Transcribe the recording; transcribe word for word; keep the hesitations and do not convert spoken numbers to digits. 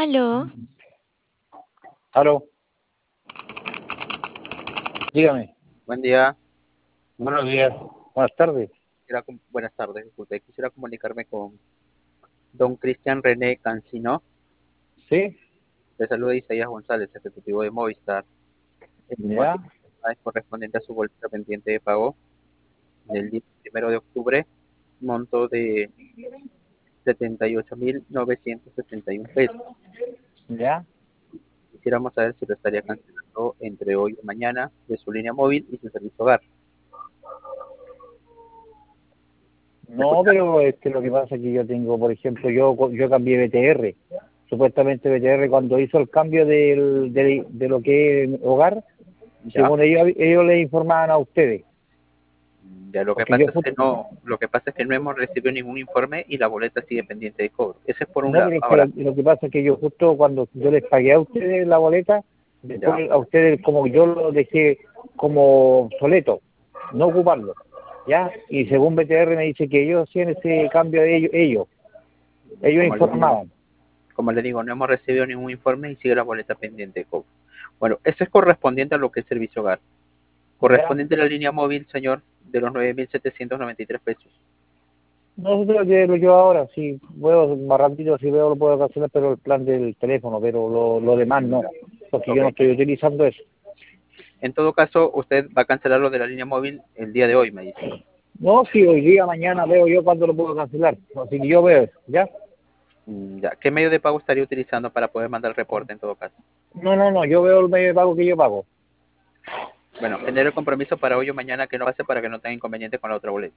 Aló, Aló, dígame. Buen día. Buenos días. Buenas tardes. Quisiera com- buenas tardes, disculpe. Quisiera comunicarme con don Cristian René Cancino. ¿Sí? Le saluda Isaías González, ejecutivo de Movistar. El ¿Ya? motivo es correspondiente a su boleta pendiente de pago del día primero de octubre, monto de setenta y ocho mil novecientos setenta y uno pesos. ¿Ya? Quisiéramos saber si lo estaría cancelando entre hoy y mañana de su línea móvil y su servicio hogar. ¿Me No, escucha? pero este, lo que pasa es que yo tengo, por ejemplo, yo yo cambié B T R. Supuestamente B T R cuando hizo el cambio del, de, de lo que es hogar, Ya. según ellos, ellos le informaban a ustedes. Ya lo que Porque yo, pasa es ju- que no, lo que pasa es que no hemos recibido ningún informe y la boleta sigue pendiente de cobro. Ese es por un no, lado. pero es que lo, Ahora, lo que pasa es que yo justo cuando yo les pagué a ustedes la boleta, ya. después a ustedes como yo lo dejé como obsoleto, no ocuparlo. ¿Ya? Y según B T R me dice que ellos hacían ese cambio de ellos, ellos, ellos Como le digo, informaban. como le digo, no hemos recibido ningún informe y sigue la boleta pendiente de cobro. Bueno, eso es correspondiente a lo que es servicio hogar. ¿Ya? Correspondiente a la línea móvil, señor, de los nueve mil setecientos noventa y tres pesos. No sé lo que lo yo ahora, si puedo, más rápido, si veo lo puedo cancelar, pero el plan del teléfono, pero lo, lo demás no, porque yo Ok. no estoy utilizando eso. En todo caso, usted va a cancelar lo de la línea móvil el día de hoy, me dice. No, si hoy día, mañana veo yo cuándo lo puedo cancelar, así que yo veo eso, ¿ya? Mm, Ya. ¿Qué medio de pago estaría utilizando para poder mandar el reporte en todo caso? No, no, no, yo veo el medio de pago que yo pago. Bueno, tener el compromiso para hoy o mañana que no pase para que no tenga inconveniente con la otra boleta.